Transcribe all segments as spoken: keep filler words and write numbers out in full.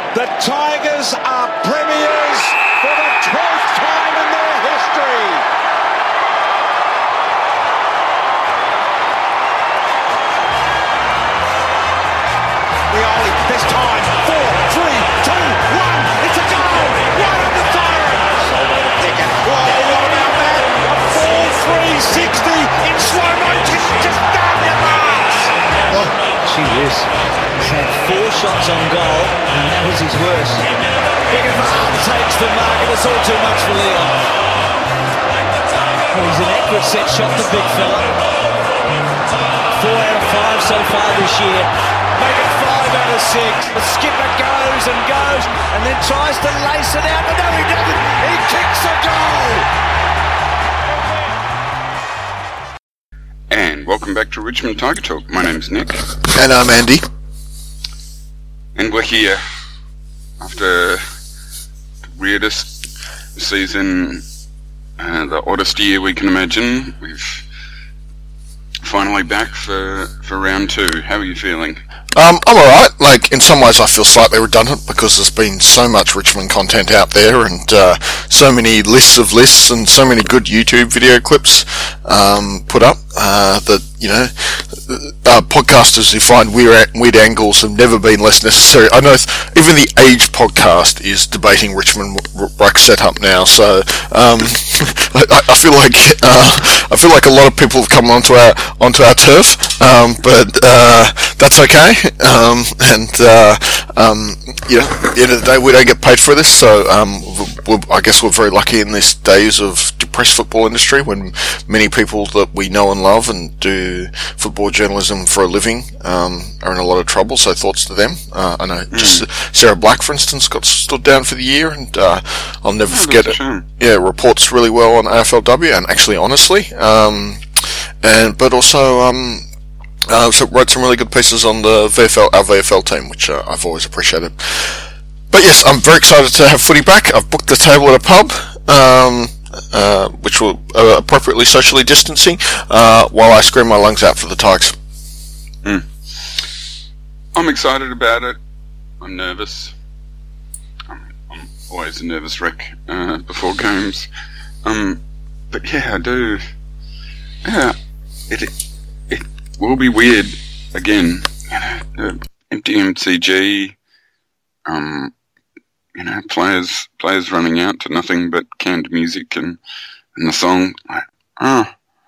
The Tigers are premiers for the twelfth time in their history. Rioli, this time, four, three, two, one, it's a goal! Right on the Tyrants! Solo to Pickett. Oh, what about that? A four three sixty in slow motion, just down your marks! Oh, gee whiz. He's had four shots on goal, and that was his worst. Pickett takes the mark, and it's all too much for Leon. Well, he's an accurate set shot, the big fella. Four out of five so far this year. Make it five out of six. The skipper goes and goes and then tries to lace it out, but no, he doesn't. He kicks a goal. And welcome back to Richmond Tiger Talk. My name's Nick. And I'm Andy. And we're here after the weirdest season, uh, the oddest year we can imagine. We've finally back for, for round two. How are you feeling? Um, I'm alright. Like, in some ways I feel slightly redundant because there's been so much Richmond content out there and uh, so many lists of lists and so many good YouTube video clips um, put up uh, that, you know, uh, podcasters who find weird, weird angles have never been less necessary. I know th- even the Aged podcast is debating Richmond ruck setup now, so um, I, I feel like uh, I feel like a lot of people have come onto our onto our turf, um, but uh, that's okay. Um, and uh, um, you know, at the end of the day, we don't get paid for this, so um, we're, I guess we're very lucky in these days of depressed football industry when many people that we know and love and do football journalism for a living um, are in a lot of trouble. So thoughts to them. Uh, I know, mm. just Sarah Black, for instance, got stood down for the year, and uh, I'll never oh, forget it. Shame. Yeah, reports really well on A F L W and actually honestly, um, and but also. Um, Uh, so wrote some really good pieces on the V F L, our V F L team, which uh, I've always appreciated. But yes, I'm very excited to have footy back. I've booked a table at a pub, um, uh, which will uh, appropriately socially distancing, uh, while I scream my lungs out for the Tigers. Mm. I'm excited about it. I'm nervous. I'm, I'm always a nervous wreck uh, before games. Um, but yeah, I do. Yeah, it. it will be weird again. You know, the empty M C G, um, you know, players players running out to nothing but canned music and, and the song. Like, oh,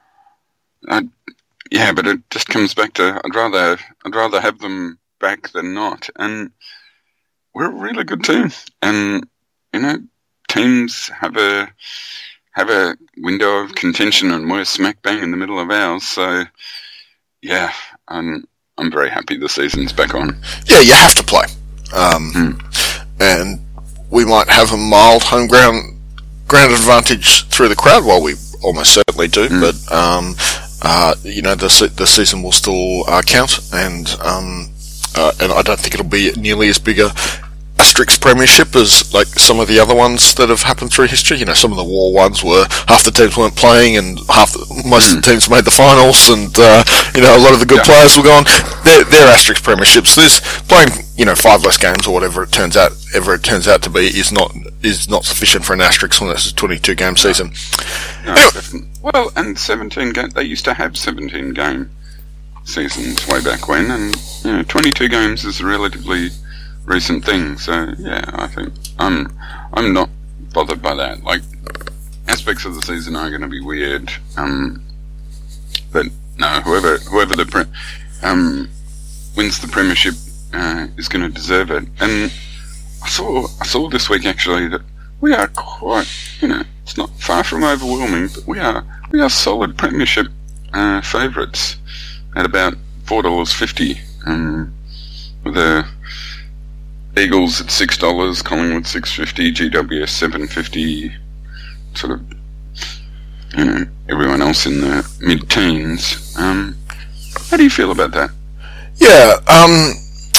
I, yeah, but it just comes back to I'd rather I'd rather have them back than not. And we're a really good team, and you know, teams have a have a window of contention, and we're smack bang in the middle of ours. So. Yeah, I'm, I'm very happy the season's back on. Yeah, you have to play. Um, mm. And we might have a mild home ground, ground advantage through the crowd, well, we almost certainly do, mm. but, um, uh, you know, the the season will still uh, count, and um, uh, and I don't think it'll be nearly as big a asterisk premiership as like some of the other ones that have happened through history. You know, some of the war ones were half the teams weren't playing and half the, most mm. of the teams made the finals, and uh, you know, a lot of the good yeah. players were gone. They're, they're asterisk premierships. There's playing, you know, five less games or whatever it turns out, ever it turns out to be, is not is not sufficient for an asterisk when it's a twenty-two game season. No, anyway. Well, and seventeen game. They used to have seventeen game seasons way back when, and you know, twenty-two games is a relatively recent thing. So yeah, I think I'm I'm not bothered by that. Like, aspects of the season are going to be weird, um, but no, whoever whoever the pre- um wins the premiership uh, is going to deserve it. And I saw I saw this week actually that we are quite, you know, it's not far from overwhelming, but we are we are solid premiership uh, favourites at about four dollars fifty, um, with the Eagles at six dollars, Collingwood six fifty, G W S seven fifty, sort of, you know, everyone else in the mid-teens. Um, how do you feel about that? Yeah, um,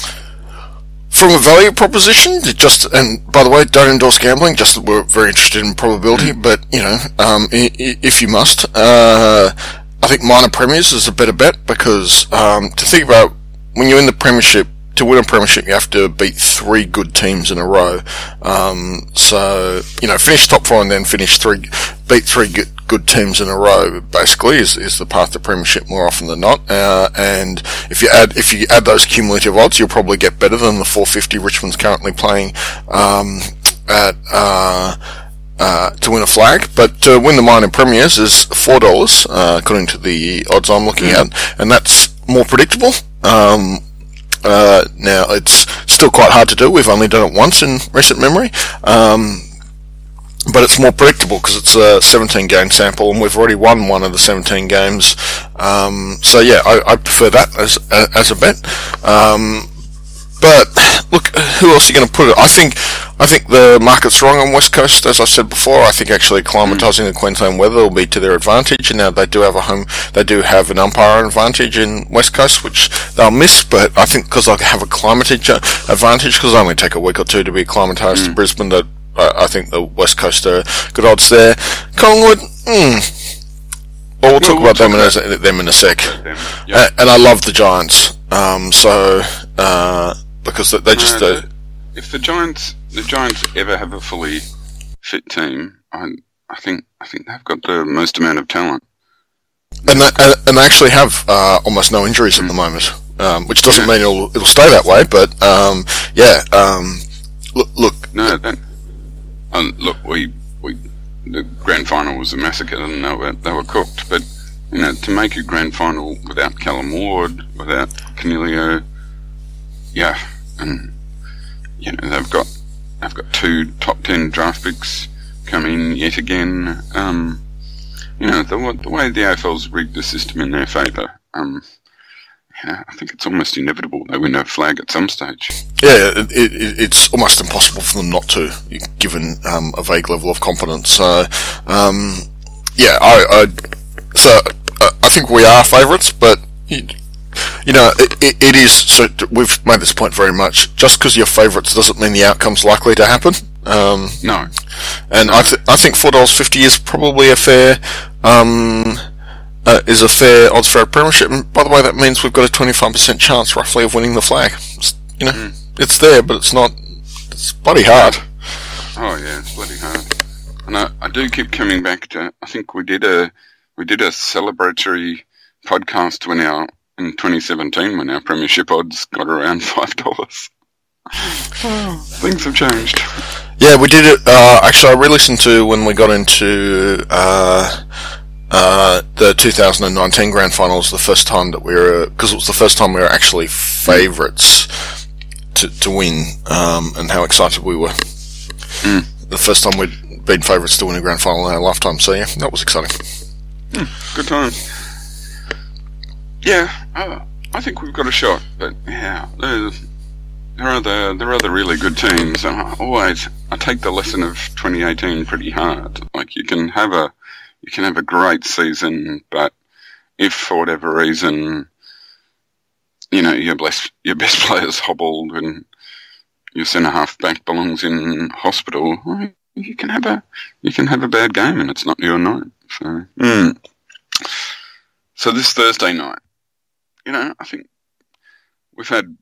from a value proposition, it just, and by the way, don't endorse gambling, just that we're very interested in probability, but, you know, um, if you must, uh, I think minor premiers is a better bet, because um, to think about when you're in the premiership, to win a premiership, you have to beat three good teams in a row. Um, so, you know, finish top four and then finish three, beat three good, good teams in a row, basically, is, is the path to premiership more often than not. Uh, and if you add, if you add those cumulative odds, you'll probably get better than the four fifty Richmond's currently playing, um, at, uh, Uh, to win a flag, but to win the minor premiers is four dollars, uh, according to the odds I'm looking at, and that's more predictable. Um, uh, now it's still quite hard to do. We've only done it once in recent memory, um, but it's more predictable because it's a seventeen game sample, and we've already won one of the seventeen games. Um, so yeah, I, I prefer that as as a bet. Um, But look, who else are you going to put it? I think, I think the market's wrong on West Coast. As I said before, I think actually acclimatising the Queensland weather will be to their advantage. And now they do have a home, they do have an umpire advantage in West Coast, which they'll miss. But I think because they'll have a climate advantage, because it'll only take a week or two to be acclimatised mm. to Brisbane, that I, I think the West Coast are good odds there. Collingwood, mm. well, we'll talk we'll, about we'll them, talk in a, them in a sec. Yep. Uh, and I love the Giants. Um, so. Uh, Because they just no, uh, the, if the Giants the Giants ever have a fully fit team, I I think I think they've got the most amount of talent, and they, and they actually have uh, almost no injuries mm. at the moment, um, which doesn't yeah. mean it'll it'll stay that way. But um, yeah, um, look, look. No, that, uh, look, we we the grand final was a massacre, and they were they were cooked. But you know, to make a grand final without Callum Ward, without Canelio, yeah. And you know they've got they've got two top ten draft picks coming yet again. Um, you know the, the way the A F L's rigged the system in their favour. Um, yeah, I think it's almost inevitable they win a flag at some stage. Yeah, it, it, it's almost impossible for them not to, given um, a vague level of confidence. So, um, yeah, I, I so uh, I think we are favourites, but. It, You know, it, it, it is, so we've made this point very much, just because you're favourites doesn't mean the outcome's likely to happen. Um, no. And no. I, th- I think four dollars fifty is probably a fair, um, uh, is a fair odds for a premiership. And by the way, that means we've got a twenty-five percent chance, roughly, of winning the flag. It's, you know, mm. it's there, but it's not, it's bloody hard. Oh yeah, it's bloody hard. And I, I do keep coming back to, I think we did a, we did a celebratory podcast when our, in twenty seventeen, when our premiership odds got around five dollars. Oh, things have changed. Yeah, we did it. Uh, actually, I re-listened to when we got into uh, uh, the two thousand nineteen grand finals. The first time that we were, because it was the first time we were actually favourites to to win, um, and how excited we were. Mm. The first time we'd been favourites to win a grand final in our lifetime. So yeah, that was exciting. Mm, good times. Yeah, uh, I think we've got a shot, but yeah, there, there are the there are the really good teams, and I always I take the lesson of twenty eighteen pretty hard. Like you can have a you can have a great season, but if for whatever reason, you know, your best your best player's hobbled and your centre half back belongs in hospital, well, you can have a you can have a bad game, and it's not your night. So, mm. so this Thursday night. You know, I think we've had.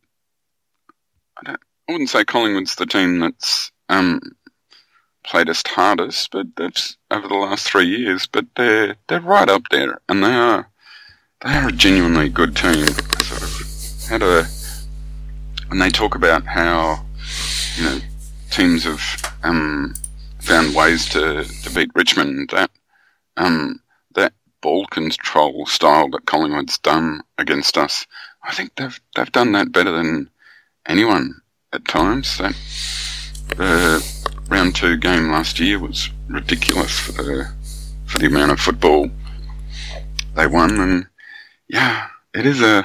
I, don't, I wouldn't say Collingwood's the team that's um, played us hardest, but that's over the last three years. But they're they're right up there, and they are they are a genuinely good team. Sort of had a when they talk about how you know teams have um, found ways to, to beat Richmond. That um, that. ball control style that Collingwood's done against us, I think they've they've done that better than anyone at times. That the round two game last year was ridiculous for the for the amount of football they won, and yeah, it is a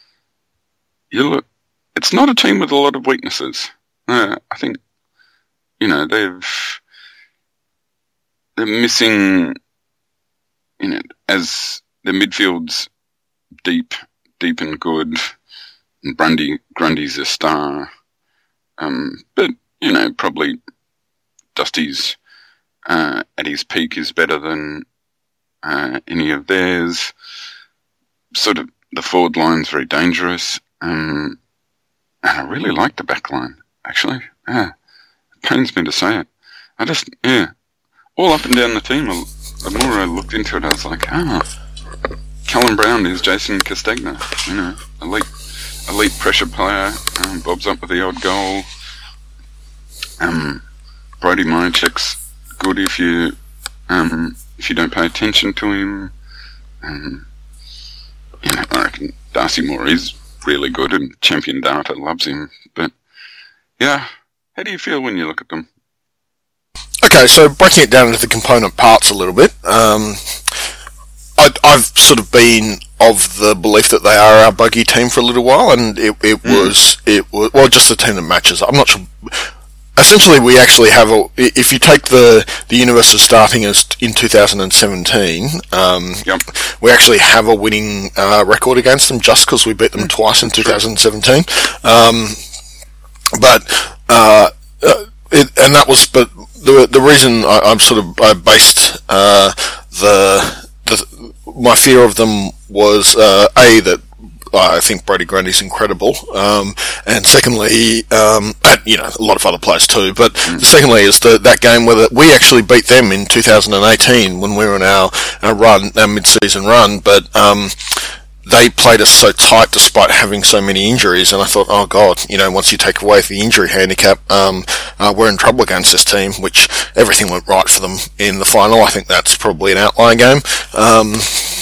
you look. It's not a team with a lot of weaknesses. Uh, I think you know they've they're missing. In it, as the midfield's deep, deep and good, and Grundy, Grundy's a star, um, but you know probably Dusty's uh, at his peak is better than uh, any of theirs. Sort of the forward line's very dangerous. Um, And I really like the back line, actually. Yeah. It pains me to say it. I just, yeah. All up and down the team, the more I looked into it, I was like, ah, Callum Brown is Jason Castagna. You know, elite, elite pressure player. Um, bobs up with the odd goal. Um, Brody Mychek's good if you, um, if you don't pay attention to him. Um, you know, I reckon Darcy Moore is really good, and Champion Data loves him. But yeah, how do you feel when you look at them? Okay, so breaking it down into the component parts a little bit, um, I, I've sort of been of the belief that they are our buggy team for a little while, and it, it mm. was it was well just a team that matches. I'm not sure. Essentially, we actually have a. If you take the the universe as starting as in two thousand seventeen, um, yep. we actually have a winning uh, record against them just because we beat them twice in two thousand seventeen. Um, but uh, uh, it, and that was but. The the reason I, I'm sort of I based uh, the the my fear of them was uh, a that I think Brody Grundy's incredible, um, and secondly, um, and, you know, a lot of other players too. But mm. secondly is the, that game where the, we actually beat them in two thousand eighteen when we were in our, our run, our mid-season run, but. Um, They played us so tight despite having so many injuries, and I thought, oh god, you know, once you take away the injury handicap, um, uh, we're in trouble against this team, which everything went right for them in the final. I think that's probably an outlier game. Um,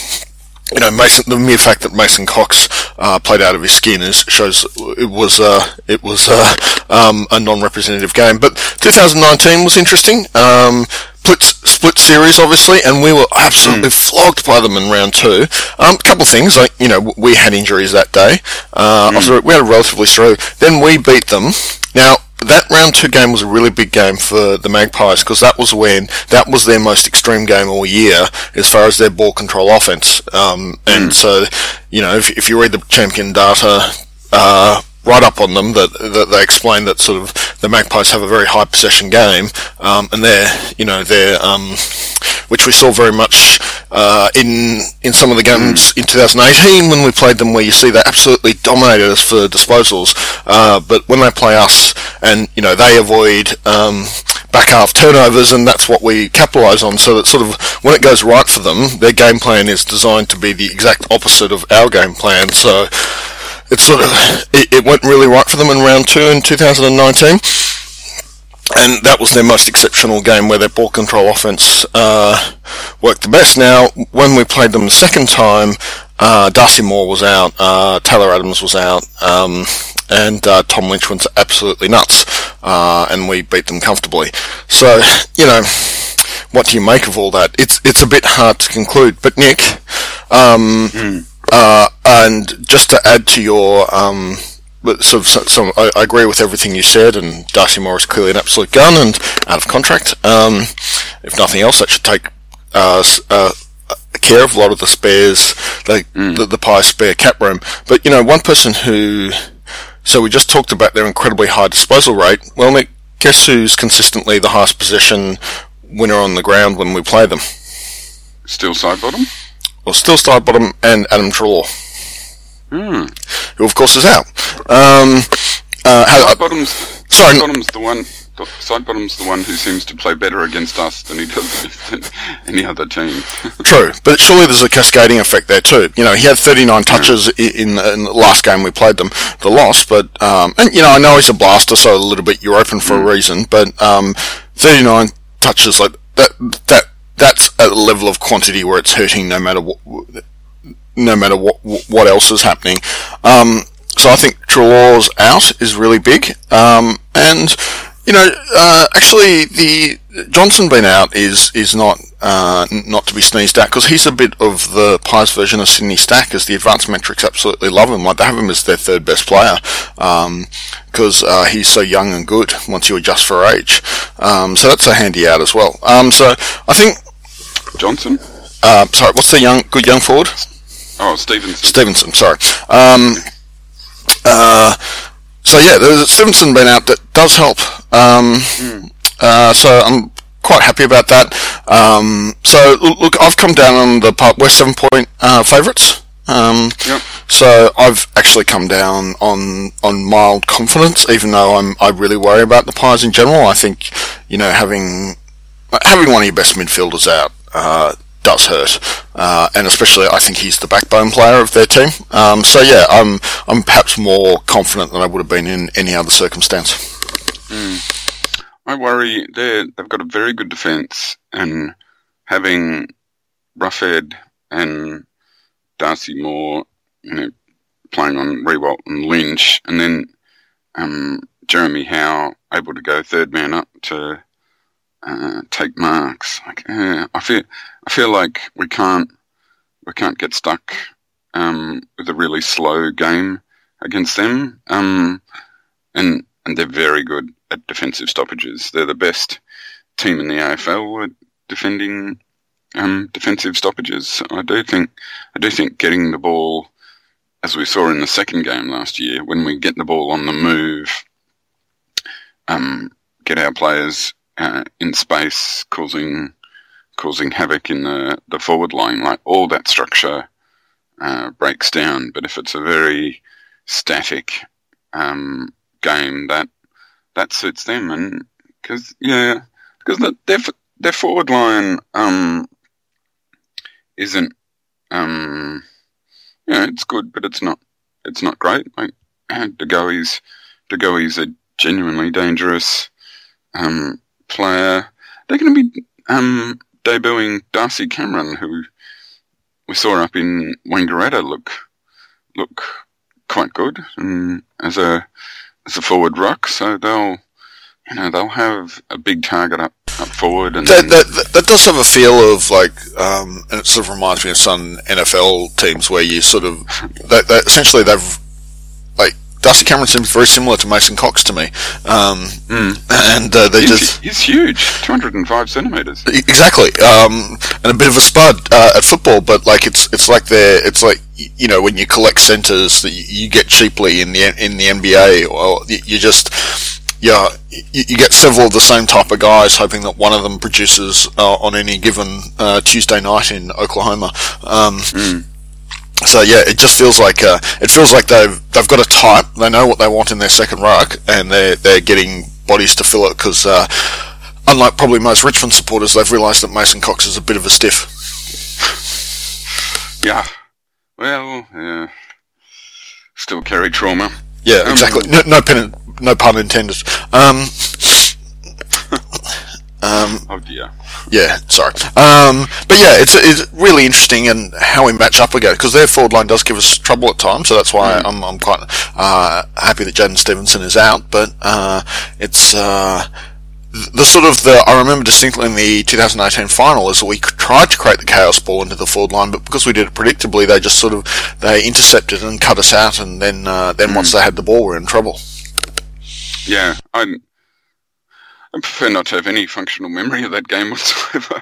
you know, Mason, the mere fact that Mason Cox uh, played out of his skin is, shows it was uh, it was uh, um, a non-representative game. But twenty nineteen was interesting. Um, split, split series, obviously, and we were absolutely mm. flogged by them in round two. Um, a couple of things, like, you know, we had injuries that day. Uh, mm. We had a relatively strong. Then we beat them. Now, that round two game was a really big game for the Magpies because that was when that was their most extreme game all year as far as their ball control offense. Um, and mm. so, you know, if, if you read the Champion Data uh, right up on them, that, that they explain that sort of the Magpies have a very high possession game, um, and they're, you know, they're, um, which we saw very much uh, in in some of the games in two thousand eighteen when we played them, where you see they absolutely dominated us for disposals. Uh, but when they play us, and you know they avoid um, back half turnovers, and that's what we capitalise on. So that sort of when it goes right for them, their game plan is designed to be the exact opposite of our game plan. So it's sort of it, it went really right for them in round two in two thousand nineteen. And that was their most exceptional game where their ball control offense uh, worked the best. Now, when we played them the second time, uh, Darcy Moore was out, uh, Taylor Adams was out, um, and uh, Tom Lynch went absolutely nuts, uh, and we beat them comfortably. So, you know, what do you make of all that? It's it's a bit hard to conclude. But Nick, um, mm. uh, and just to add to your um, But sort of, some, some, I, I agree with everything you said, and Darcy Moore is clearly an absolute gun and out of contract. Um, if nothing else, that should take uh, uh, care of a lot of the spares, the, mm. the, the Pie spare cap room. But, you know, one person who... So we just talked about their incredibly high disposal rate. Well, Nick, guess who's consistently the highest possession winner on the ground when we play them? Still Sidebottom? Well, still Sidebottom and Adam Treloar. Mm. Who of course is out. Um, uh, Sidebottom's, Sidebottom's the one. Sidebottom's the one who seems to play better against us than he does against any other team. True, but surely there's a cascading effect there too. You know, he had thirty-nine touches yeah. in, in the last game we played them, the loss. But um, and you know, I know he's a blaster, so a little bit you're open for mm. a reason. But um, thirty-nine touches like that. That that's a level of quantity where it's hurting no matter what. No matter what what else is happening. Um, so I think Treloar's out is really big. Um, and, you know, uh, actually the Johnson being out is is not uh, not to be sneezed at, because he's a bit of the Pies version of Sydney Stack, as the advanced metrics absolutely love him. Like, they have him as their third best player, because um, uh, he's so young and good once you adjust for age. Um, so that's a handy out as well. Um, so I think... Johnson? Uh, sorry, what's the young good young forward? Oh, Stevenson. Stevenson, sorry. Um, uh, so yeah, there's Stevenson being out that does help. Um, mm. uh, so I'm quite happy about that. Um, so look, I've come down on the part. We're seven point uh, favourites Um, Yep. So I've actually come down on on mild confidence, even though I'm I really worry about the Pies in general. I think, you know, having having one of your best midfielders out uh, does hurt, uh, and especially I think he's the backbone player of their team. Um, so yeah, I'm I'm perhaps more confident than I would have been in any other circumstance. Mm. I worry they they've got a very good defence, and having Roughhead and Darcy Moore, you know, playing on Rewalt and Lynch, and then um, Jeremy Howe able to go third man up to uh, take marks. Like, uh, I feel, I feel like we can't, we can't get stuck um, with a really slow game against them. Um, and and they're very good at defensive stoppages. They're the best team in the A F L at defending um, defensive stoppages. I do think, I do think getting the ball, as we saw in the second game last year, when we get the ball on the move, um, get our players uh, in space, causing causing havoc in the, the forward line, like all that structure uh, breaks down. But if it's a very static um, game, that that suits them, and because yeah, because the, their their forward line um, isn't. Um, Yeah, it's good, but it's not. It's not great. Like De Goey's, De Goey's a genuinely dangerous um, player. They're going to be um, debuting Darcy Cameron, who we saw up in Wangaratta look look quite good, and as a as a forward ruck. So they'll, you know, they'll have a big target up. Up forward, and that, that, that, that does have a feel of like, um, and it sort of reminds me of some N F L teams where you sort of, that, that essentially they've, like, Darcy Cameron seems very similar to Mason Cox to me, um, mm. and uh, they he's, just he's huge, two hundred five centimeters, exactly, um, and a bit of a spud uh, at football, but like it's it's like they're it's like, you know, when you collect centers that you get cheaply in the in the N B A, or you just. Yeah, you, you get several of the same type of guys, hoping that one of them produces uh, on any given uh, Tuesday night in Oklahoma. Um, mm. So yeah, it just feels like uh, it feels like they've they've got a type. They know what they want in their second ruck, and they're they're getting bodies to fill it. Because uh, unlike probably most Richmond supporters, they've realised that Mason Cox is a bit of a stiff. Yeah, well, yeah, still carry trauma. Yeah, um, exactly. No, no pen. No pun intended. Um, um, oh dear. Yeah, sorry. Um, but yeah, it's it's really interesting and how we match up again, because their forward line does give us trouble at times. So that's why mm. I'm I'm quite uh, happy that Jaden Stevenson is out. But uh, it's uh, the sort of the I remember distinctly in the two thousand eighteen final is that we tried to create the chaos ball into the forward line, but because we did it predictably, they just sort of they intercepted and cut us out, and then uh, then mm. once they had the ball, we're in trouble. Yeah, I I prefer not to have any functional memory of that game whatsoever.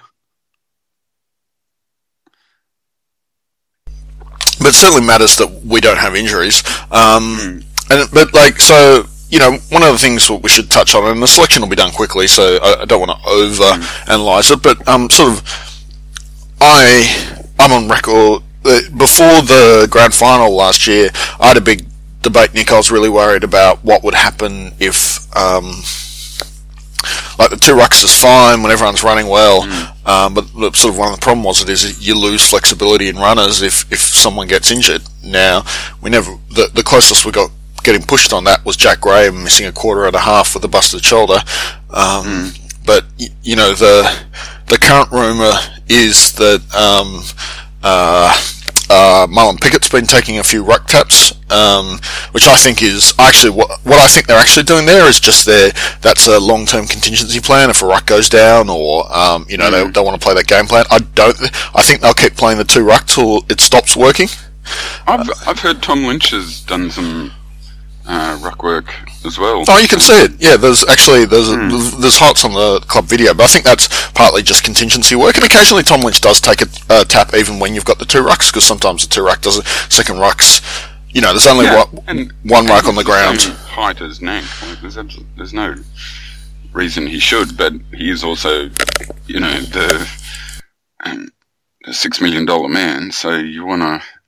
But it certainly matters that we don't have injuries. Um, mm. and but like so, you know, one of the things that we should touch on, and the selection will be done quickly, so I, I don't want to over mm. analyze it. But um, sort of, I I'm on record uh, before the grand final last year. I had a big debate, Nick. I was really worried about what would happen if, um, like the two rucks is fine when everyone's running well, mm. um, but sort of one of the problem was it is you lose flexibility in runners if, if someone gets injured. Now we never the the closest we got getting pushed on that was Jack Graham missing a quarter and a half with a busted shoulder. Um, mm. But you know the the current rumor is that um, uh, uh, Marlon Pickett's been taking a few ruck taps, um, which I think is actually what, what I think they're actually doing there is just their that's a long-term contingency plan if a ruck goes down, or um, you know mm. they don't want to play that game plan. I don't. I think they'll keep playing the two ruck till it stops working. I've I've heard Tom Lynch has done some uh, ruck work as well. Oh, you can see it. Yeah, there's actually there's mm. a, there's highlights on the club video, but I think that's partly just contingency work. And occasionally Tom Lynch does take a uh, tap even when you've got the two rucks, because sometimes the two ruck does it. Second rucks, you know, there's only yeah, one, and, one and ruck on the ground. Same height as Nank. Like, there's absolutely, there's no reason he should, but he is also, you know, the, um, the six million dollar man. So you wanna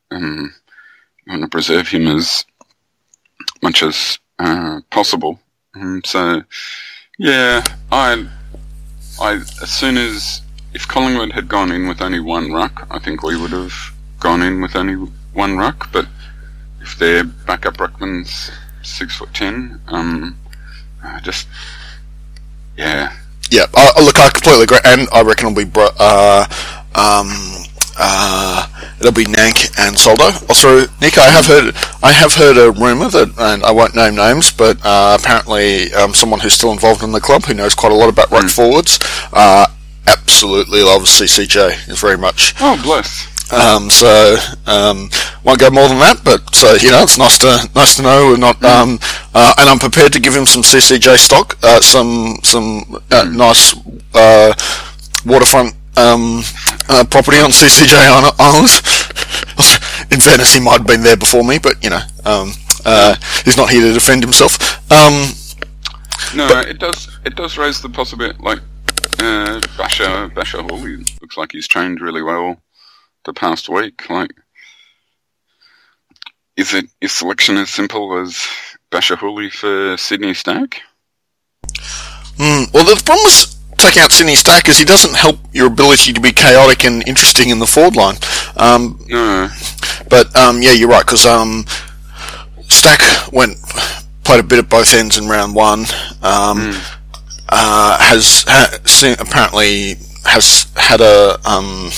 um, you want to preserve him as much as uh, possible. Um, so, yeah, I, I as soon as if Collingwood had gone in with only one ruck, I think we would have gone in with only one ruck. But if their backup ruckman's six foot ten, um, I just yeah. Yeah, uh, look, I completely agree, and I reckon it'll be bro- uh, um, uh, it'll be Nank and Soldo. Also, Nick, I have heard I have heard a rumor that, and I won't name names, but uh, apparently um, someone who's still involved in the club who knows quite a lot about ruck mm. forwards, uh, absolutely loves C C J is very much. Oh, bless. Um, so um, won't go more than that, but so you know, it's nice to nice to know we're not. Um, uh, and I'm prepared to give him some C C J stock, uh, some some uh, nice uh, waterfront um, uh, property on C C J Islands. In fairness, he might have been there before me, but you know, um, uh, he's not here to defend himself. Um, no, but, it does it does raise the possibility. Like uh, Basher Basher Hall, he looks like he's trained really well the past week. Like, is it is selection as simple as Basher Hooley for Sydney Stack? Mm, well, the problem is taking out Sydney Stack is he doesn't help your ability to be chaotic and interesting in the forward line. Um, no, but um, yeah, you're right, because um, Stack went played a bit at both ends in round one. Um, mm. uh, has ha, seen, apparently has had a um,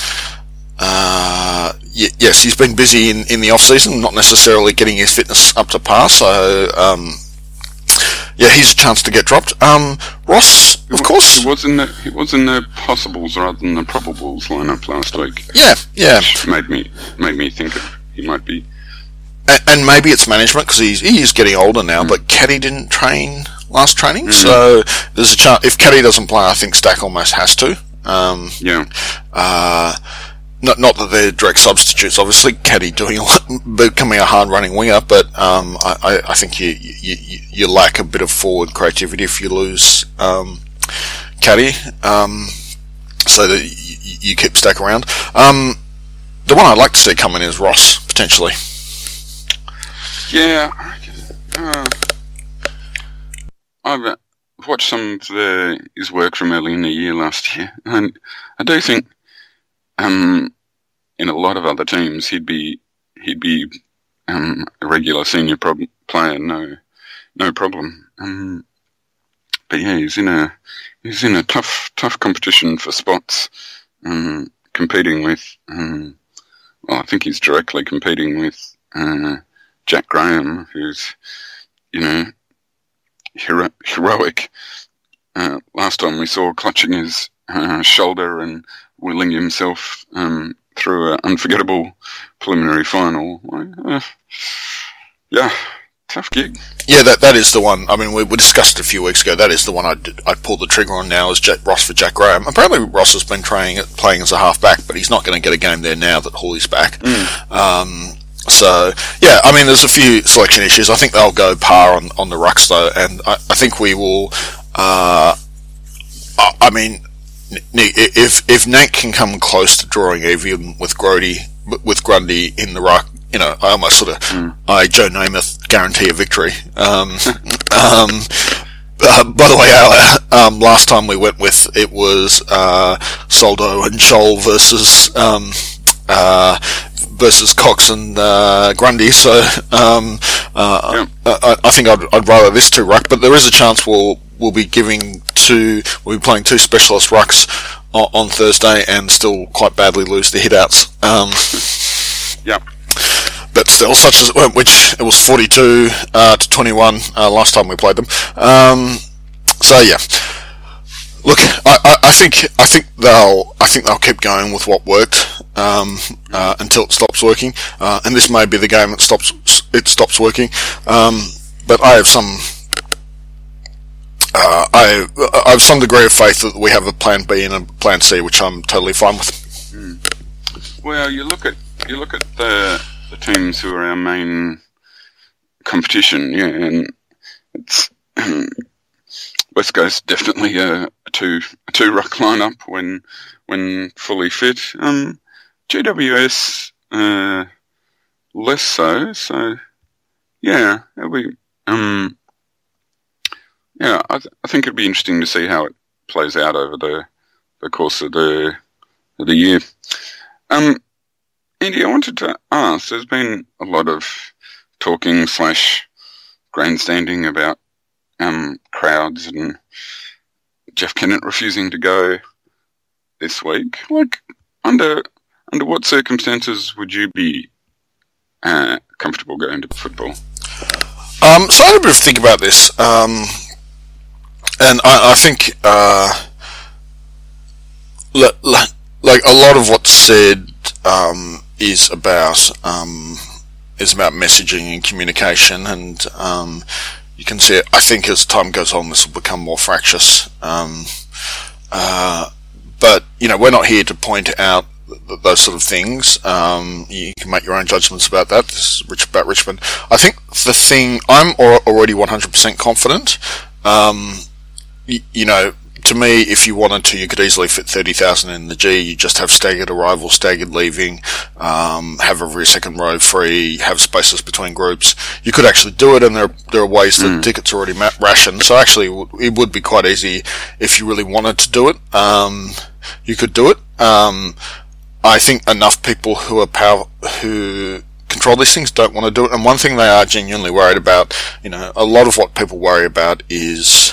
Uh, y- yes, he's been busy in, in the off season, not necessarily getting his fitness up to par. So, um, yeah, he's a chance to get dropped. Um, Ross, of he, course, he was in the he was in the possibles rather than the probables lineup last week. Yeah, yeah, which made me made me think that he might be. And, and maybe it's management because he's he is getting older now. Mm. But Caddy didn't train last training, mm-hmm. so there's a chance if Caddy doesn't play, I think Stack almost has to. Um, yeah. Uh, Not, not that they're direct substitutes. Obviously, Caddy doing a lot, becoming a hard-running winger, but um, I, I think you, you you lack a bit of forward creativity if you lose um, Caddy, um, so that you, you keep Stack around. Um, the one I'd like to see come in is Ross potentially. Yeah, uh, I've watched some of the, his work from early in the year last year, and I do think. Um, in a lot of other teams, he'd be he'd be um, a regular senior prob- player, no no problem. Um, but yeah, he's in a he's in a tough tough competition for spots, um, competing with. Um, well, I think he's directly competing with uh, Jack Graham, who's you know hero- heroic. Uh, last time we saw clutching his uh, shoulder and willing himself um, through an unforgettable preliminary final. Uh, yeah, tough gig. Yeah, that that is the one. I mean, we, we discussed it a few weeks ago. That is the one I'd, I'd pull the trigger on now is Jack, Ross for Jack Graham. Apparently Ross has been training, playing as a half-back, but he's not going to get a game there now that Hawley's back. Mm. Um, so, yeah, I mean, there's a few selection issues. I think they'll go par on, on the rucks, though, and I, I think we will... Uh, I, I mean... If if Nank can come close to drawing even with Grody, with Grundy in the ruck, you know, I almost sort of, mm. I Joe Namath guarantee a victory. Um, um, uh, by the way, our, um, last time we went with it was uh, Soldo and Scholl versus um, uh, versus Cox and uh, Grundy. So um, uh, yeah. I, I think I'd, I'd rather this two ruck, but there is a chance we'll we'll be giving. Two, we'll be playing two specialist rucks on, on Thursday and still quite badly lose the hit-outs. Um, yep. But still, such as which it was forty-two uh, to twenty-one uh, last time we played them. Um, so yeah, look, I, I, I think I think they'll I think they'll keep going with what worked um, uh, until it stops working, uh, and this may be the game that stops it stops working. Um, but I have some. Uh, I, I have some degree of faith that we have a plan B and a plan C, which I'm totally fine with. Mm. Well, you look at you look at the the teams who are our main competition, yeah, and it's West Coast definitely a, a two a two ruck lineup when when fully fit. Um, G W S, uh, less so. So, yeah, it'll be, um, yeah, I, th- I think it'd be interesting to see how it plays out over the the course of the of the year. Um, Andy, I wanted to ask. There's been a lot of talking slash grandstanding about um crowds and Jeff Kennett refusing to go this week. Like, under under what circumstances would you be uh, comfortable going to football? Um, so I had a bit of a think about this, um, and I, I think uh, le- le- like a lot of what's said um, is about um, is about messaging and communication, and um, you can see it. I think as time goes on, this will become more fractious. Um, uh, but you know, we're not here to point out th- those sort of things. Um, you can make your own judgments about that. This is rich about Richmond. I think the thing I'm al- already one hundred percent confident. Um, y- you know, to me, if you wanted to, you could easily fit thirty thousand in the G. You just have staggered arrival, staggered leaving, um, have every second row free, have spaces between groups. You could actually do it, and there there are ways that mm. tickets are already ma- rationed. So actually, it would, it would be quite easy if you really wanted to do it. Um, you could do it. Um, I think enough people who are power who control these things don't want to do it. And one thing they are genuinely worried about, you know, a lot of what people worry about is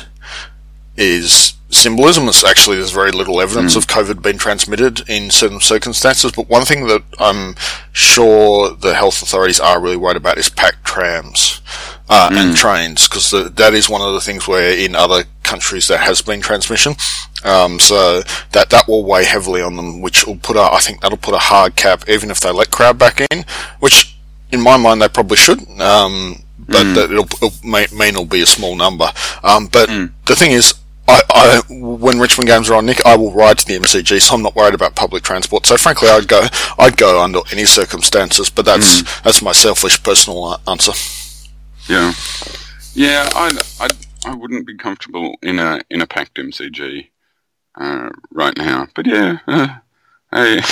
is symbolism. Is actually, there's very little evidence mm. of COVID being transmitted in certain circumstances, but one thing that I'm sure the health authorities are really worried about is packed trams uh, mm. and trains, because that is one of the things where in other countries there has been transmission. Um, so that that will weigh heavily on them, which will put a, I think that'll put a hard cap, even if they let crowd back in, which in my mind they probably should. Um, but mm. that it'll, it'll mean it'll be a small number. Um, but mm. the thing is, I, I, when Richmond games are on, Nick, I will ride to the M C G, so I'm not worried about public transport. So frankly, I'd go, I'd go under any circumstances, but that's, mm. that's my selfish personal answer. Yeah. Yeah, I, I, I wouldn't be comfortable in a, in a packed M C G, uh, right now. But yeah, uh, I,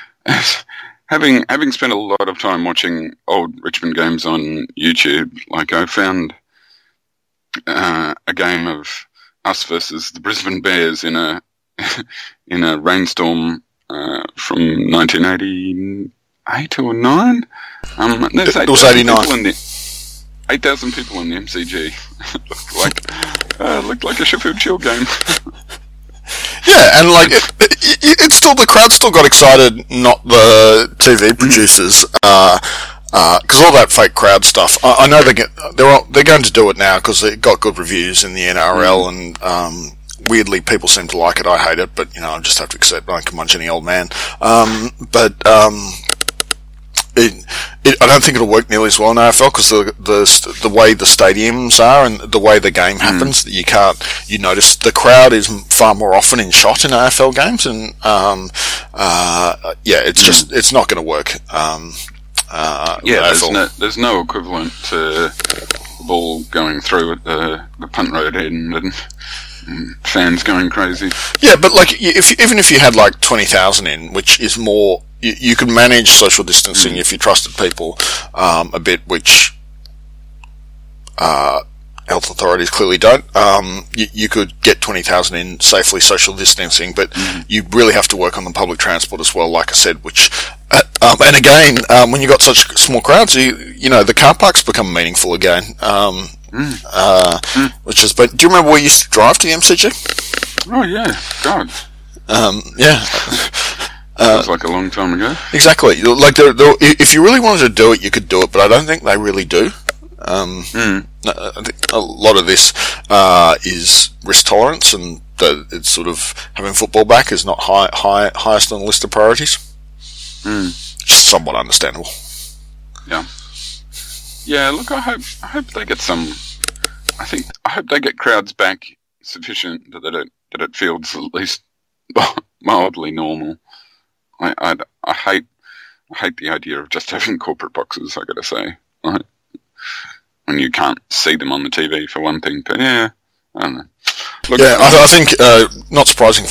having, having spent a lot of time watching old Richmond games on YouTube, like I found, uh, a game of us versus the Brisbane Bears in a in a rainstorm uh, from nineteen eighty-eight or nine. Um, there's it was eighty-nine. Eight thousand people in the M C G. looked like uh, looked like a Sheffield Shield game. Yeah, and like it, it, it still the crowd still got excited, not the T V producers. uh, Because uh, all that fake crowd stuff, I, I know they get, they're all, they're going to do it now because it got good reviews in the N R L, and um, weirdly people seem to like it. I hate it, but you know I just have to accept. I can munch any old man. Um, but um, it, it, I don't think it'll work nearly as well in A F L because the, the the way the stadiums are and the way the game happens, mm. that you can't. You notice the crowd is far more often in shot in A F L games, and um, uh, yeah, it's just mm. it's not going to work. Um, Uh, yeah, there's no, there's no equivalent to the ball going through at the, the punt road end and, and fans going crazy. Yeah, but like if even if you had like twenty thousand in, which is more, you, you could manage social distancing mm. if you trusted people um, a bit, which uh, health authorities clearly don't. Um, you, you could get twenty thousand in safely social distancing, but mm. you really have to work on the public transport as well, like I said, which. Uh, um, and again, um, when you've got such small crowds, you you know the car parks become meaningful again. Um, mm. Uh, mm. Which is, but do you remember where you used to drive to the M C G? Oh yeah, God. Um, yeah. That was uh, like a long time ago. Exactly. Like, they're, they're, if you really wanted to do it, you could do it, but I don't think they really do. Um, mm. I think a lot of this uh, is risk tolerance, and the, it's sort of having football back is not high, high highest on the list of priorities. Mm. Somewhat understandable. Yeah. Yeah, look, I hope I hope they get some. I think I hope they get crowds back sufficient that it that it feels at least mildly normal. I I, I hate I hate the idea of just having corporate boxes. I got to say, right? When you can't see them on the T V for one thing, but yeah, I don't know. Look, yeah, I, I think uh, not surprising for an ex-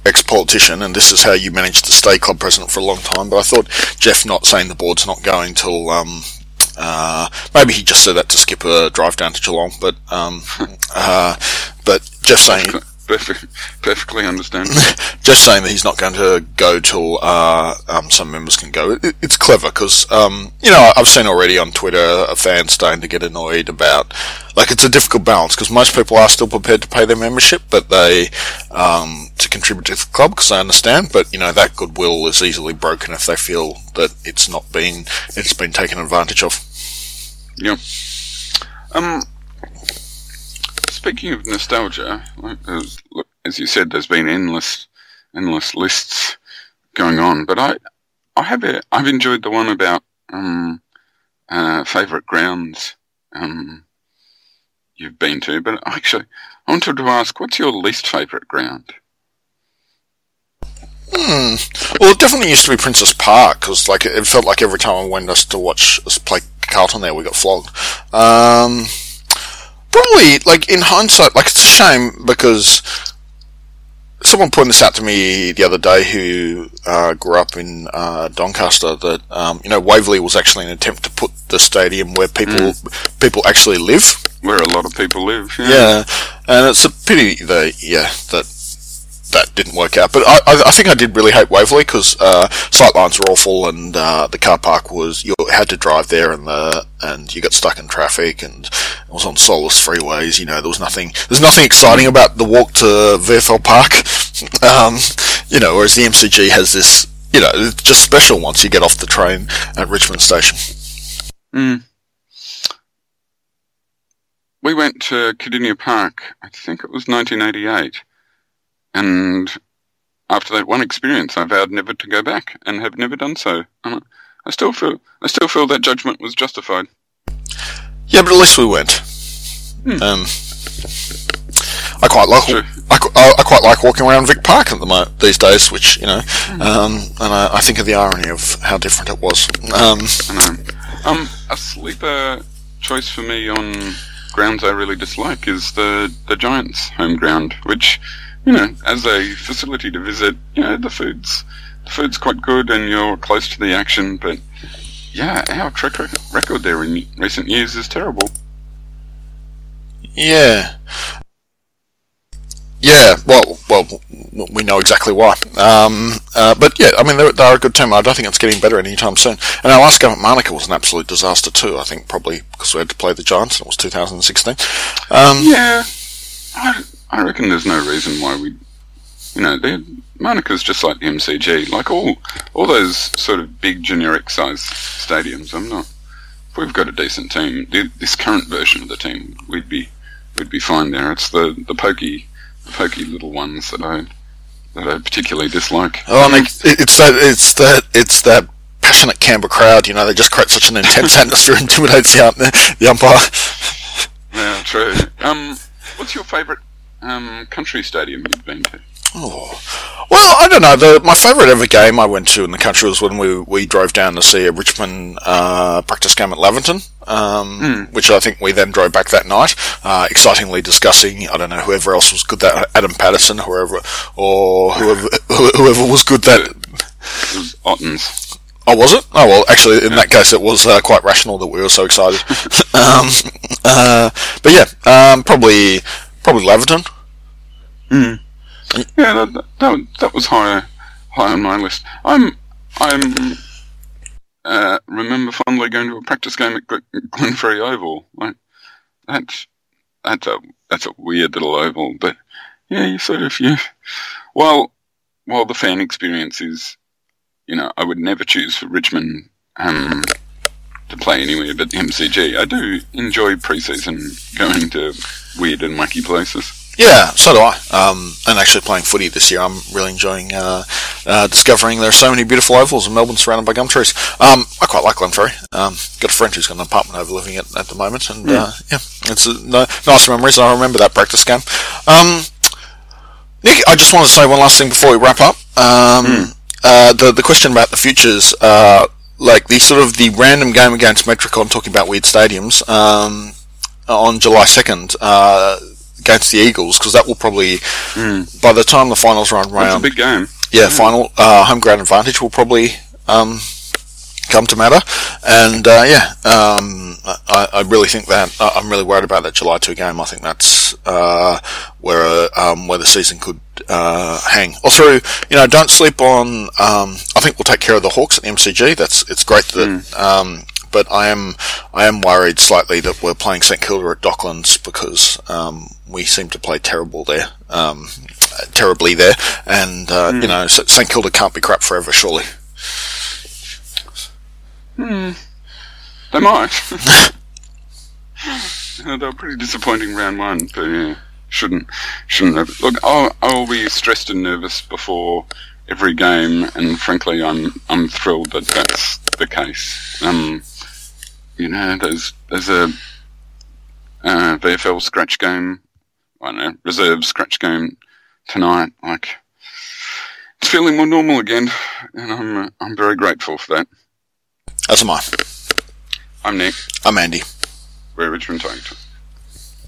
ex-politician, and this is how you managed to stay club president for a long time. But I thought Jeff not saying the board's not going till um, uh, maybe he just said that to skip a drive down to Geelong. But um, uh, but Jeff saying. Perfect, perfectly understand. Just saying that he's not going to go till uh, um, some members can go. It, it's clever because um, you know I've seen already on Twitter a fan starting to get annoyed about like it's a difficult balance because most people are still prepared to pay their membership, but they um, to contribute to the club because they understand. But you know that goodwill is easily broken if they feel that it's not been it's been taken advantage of. Yep. Um. Speaking of nostalgia, like as, as you said, there's been endless, endless lists going on. But I, I have a, I've enjoyed the one about um, uh, favourite grounds um, you've been to. But actually, I wanted to ask, what's your least favourite ground? Hmm. Well, it definitely used to be Princess Park because, like, it felt like every time I went us to watch us play Carlton there, we got flogged. Um. Probably, like, in hindsight, like, it's a shame because someone pointed this out to me the other day who uh, grew up in uh, Doncaster that, um, you know, Waverley was actually an attempt to put the stadium where people mm. people actually live. Where a lot of people live, yeah. Yeah, and it's a pity that, yeah, that that didn't work out. But I, I think I did really hate Waverley because uh, sightlines were awful and uh, the car park was, you had to drive there and the and you got stuck in traffic and it was on soulless freeways. You know, there was nothing, there's nothing exciting about the walk to V F L Park. um, you know, whereas the M C G has this, you know, it's just special once you get off the train at Richmond Station. Mm. We went to Cardinia Park, I think it was nineteen eighty-eight. And after that one experience, I vowed never to go back, and have never done so. And I still feel, I still feel that judgment was justified. Yeah, but at least we went. Hmm. Um, I quite like, I, I, I quite like walking around Vic Park at the moment these days, which you know, hmm. um, and I, I think of the irony of how different it was. Um, I know. Um, a sleeper choice for me on grounds I really dislike is the the Giants' home ground, which. You know, as a facility to visit, you know, the food's the food's quite good and you're close to the action, but yeah, our track record there in recent years is terrible. Yeah. Yeah, well, well, we know exactly why. Um, uh, but yeah, I mean, they're, they're a good team. I don't think it's getting better anytime soon. And our last game at Manuka was an absolute disaster too, I think, probably because we had to play the Giants and it was two thousand sixteen. Um, yeah. I, I reckon there's no reason why we, you know, Manuka's just like the M C G, like all all those sort of big generic size stadiums. I'm not. If we've got a decent team, this current version of the team, we'd be we'd be fine there. It's the the pokey, the pokey little ones that I that I particularly dislike. Oh, I mean, it's that it's that it's that passionate Canberra crowd. You know, they just create such an intense atmosphere, intimidates the, the umpire. Yeah, true. Um, what's your favourite? Um, country stadium you've been to? Oh, well, I don't know. The, my favourite ever game I went to in the country was when we we drove down to see a Richmond uh, practice game at Laverton, um, mm. which I think we then drove back that night, uh, excitingly discussing, I don't know, whoever else was good that, Adam Patterson, whoever, or whoever whoever was good that... It was Ottens. Oh, was it? Oh, well, actually, in yeah. that case, it was uh, quite rational that we were so excited. um, uh, but yeah, um, probably... Probably Laverton. Mm. Yeah, that, that that was high high on my list. I'm I'm uh, remember fondly going to a practice game at Glenferrie Oval. Like that's that's a that's a weird little oval, but yeah, you sort of you. While while the fan experience is, you know, I would never choose for Richmond um, to play anywhere but the M C G. I do enjoy pre-season going to weird and wacky places. Yeah, so do I. Um, and actually playing footy this year, I'm really enjoying uh, uh, discovering there are so many beautiful ovals in Melbourne surrounded by gum trees. Um, I quite like Glenferrie. Um, got a friend who's got an apartment overliving it at the moment, and yeah, uh, yeah it's a, no, nice memories. I remember that practice game. Um, Nick, I just want to say one last thing before we wrap up. Um, mm. uh, the the question about the futures. Uh, like the sort of the random game against Metricon, talking about weird stadiums, um, on July second, uh, against the Eagles, because that will probably Mm. by the time the finals run That's a round, big game. yeah, Yeah. final uh, home ground advantage will probably um, come to matter, and uh, yeah, um, I, I really think that uh, I'm really worried about that July two game. I think that's uh, where uh, um, where the season could uh, hang. Also, you know, don't sleep on. Um, I think we'll take care of the Hawks at the M C G. That's it's great that. Mm. Um, but I am I am worried slightly that we're playing St Kilda at Docklands because um, we seem to play terrible there, um, terribly there, and uh, mm. you know, St Kilda can't be crap forever, surely. Hmm. They might. Yeah, they were pretty disappointing round one, but yeah, shouldn't shouldn't have. Look, I'll, I'll be stressed and nervous before every game, and frankly, I'm I'm thrilled that that's the case. Um, you know, there's there's a uh, V F L scratch game, I don't know, reserve scratch game tonight. Like, it's feeling more normal again, and I'm uh, I'm very grateful for that. As am I. I'm Nick. I'm Andy. We're Richmond Tigers.